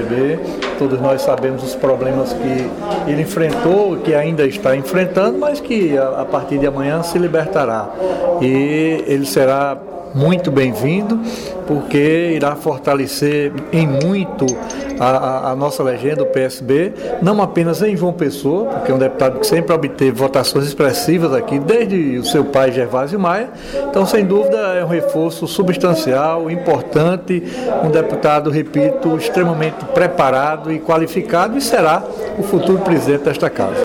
PSB. Todos nós sabemos os problemas que ele enfrentou, que ainda está enfrentando, mas que a partir de amanhã se libertará. E ele será muito bem-vindo, porque irá fortalecer em muito a nossa legenda, o PSB, não apenas em João Pessoa, porque é um deputado que sempre obteve votações expressivas aqui, desde o seu pai Gervásio Maia. Então, sem dúvida, é um reforço substancial, importante, um deputado, repito, extremamente preparado e qualificado, e será o futuro presidente desta casa.